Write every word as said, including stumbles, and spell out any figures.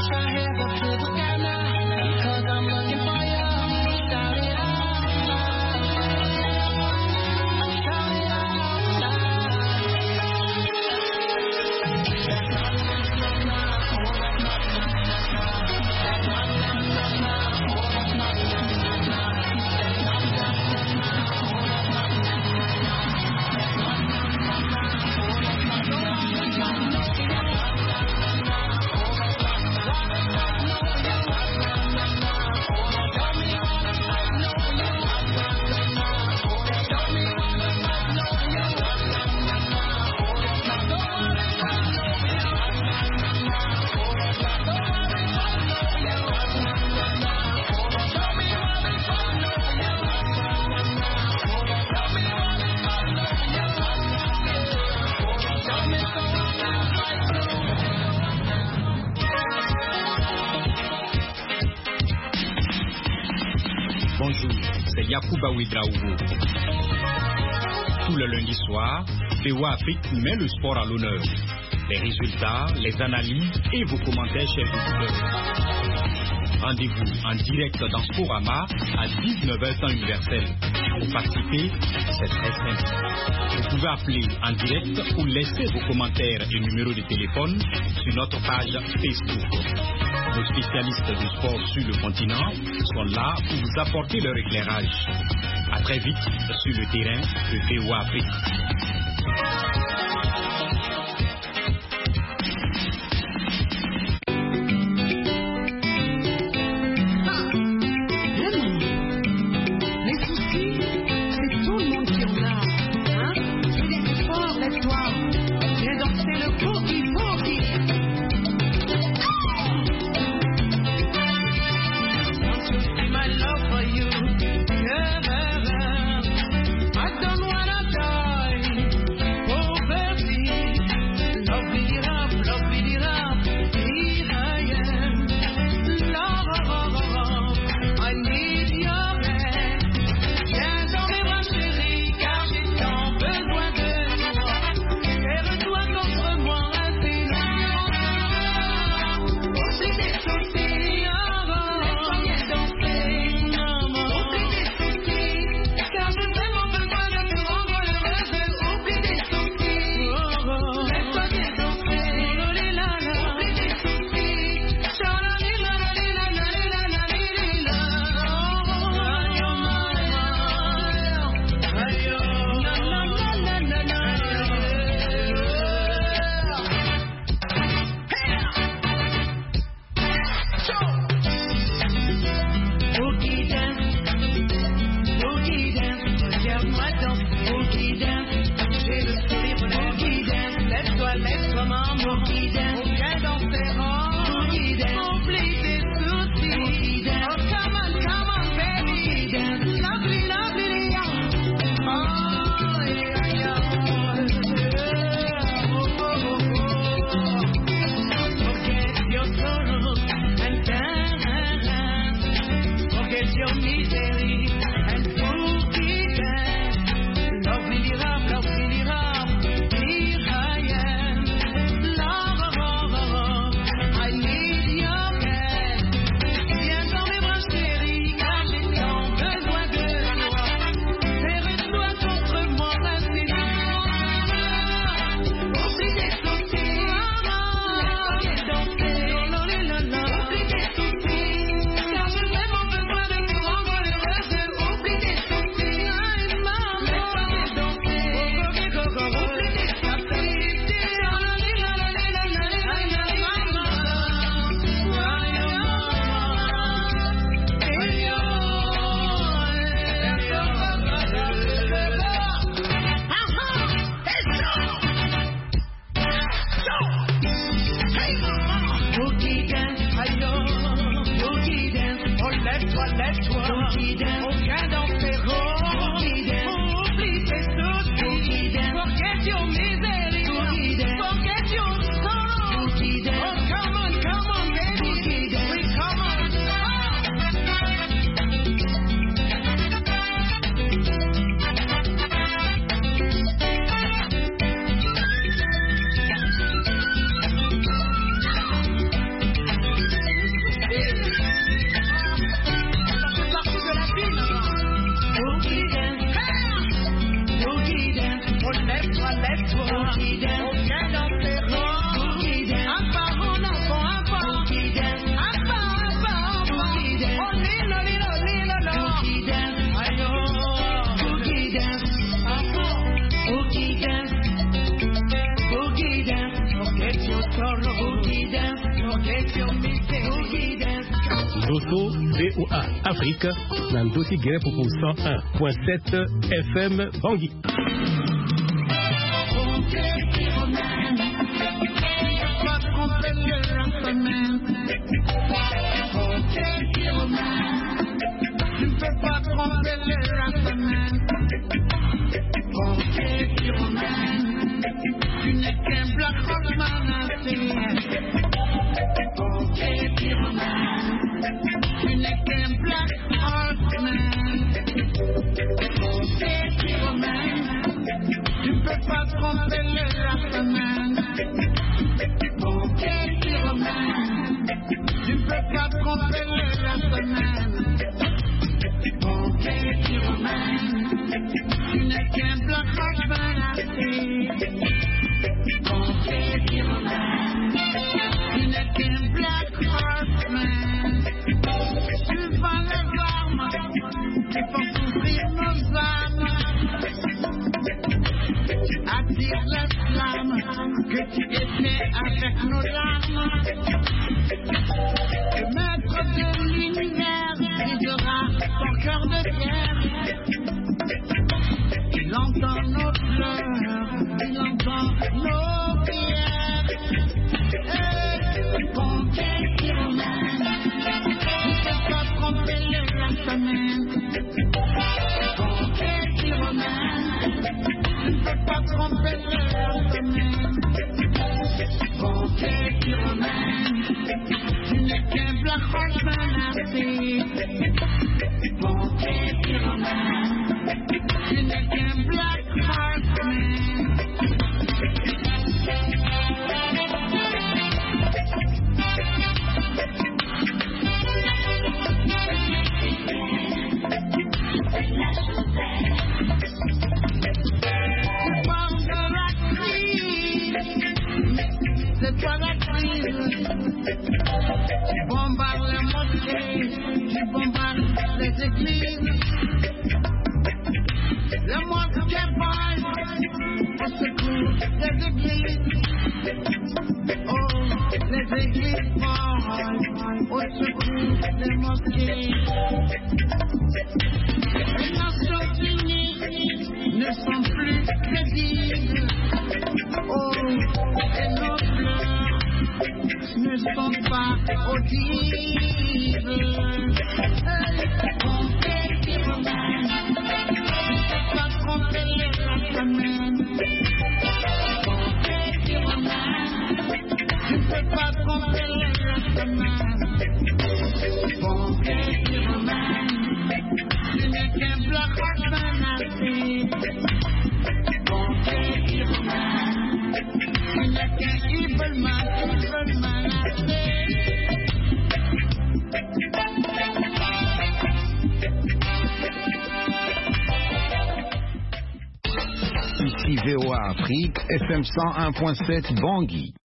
Yacouba Ouedraogo. Tout le lundi soir, V O A Afrique met le sport à l'honneur. Les résultats, les analyses et vos commentaires, chers auditeurs. Rendez-vous en direct dans Sporama à dix-neuf heures temps universel. Pour participer, c'est très simple. Vous pouvez appeler en direct ou laisser vos commentaires et numéros de téléphone sur notre page Facebook. Nos spécialistes du sport sur le continent sont là pour vous apporter leur éclairage. À très vite sur le terrain de V O A Afrique. Dosso V O A Afrique dans Dossi Guerre pour cent un point sept F M Bangui. Tu ne peux pas tromper les racements. Pompier pyromane, tu n'es qu'un black horseman assez. Pompier pyromane, tu n'es qu'un black horseman. Pompier pyromane, tu ne peux pas tromper les racements. Pompier pyromane, tu ne peux pas tromper les racements. Pompier pyromane, tu n'es qu'un black horseman assez. Pompier pyromane, tu n'es qu'un black horseman. Tu vends les armes qui font souffrir nos âmes. Tu attires les flammes que tu étais avec nos larmes. Le maître de l'univers brisera ton cœur de pierre. Il entend nos pleurs, il entend nos prières. Hey, pompier pyromane, tu ne peux pas tromper les racements. Pompier pyromane, tu ne peux pas tromper les racements. Pompier pyromane, tu n'es qu'un black horseman assez. Pompier pyromane, tu n'es qu'un black horseman. Tu parles de la crise, c'est toi la crise. Tu bombardes les mosquées, tu bombardes les églises. Le mosquée brûle au secours des églises. Oh, les églises brûlent au secours des mosquées. Les Nations Unies ne sont plus crédibles. Oh, et nos pleurs ne sont pas audibles. Hey, pompier pyromane, pas tromper les racements. Pompier pyromane, tu ne peux pas tromper les racements. Pompier pyromane, tu n'es qu'un black horseman assez. Pompier pyromane, tu n'es qu'un evil man, evil man assez. Ici V O A Afrique, F M cent un point sept Bangui.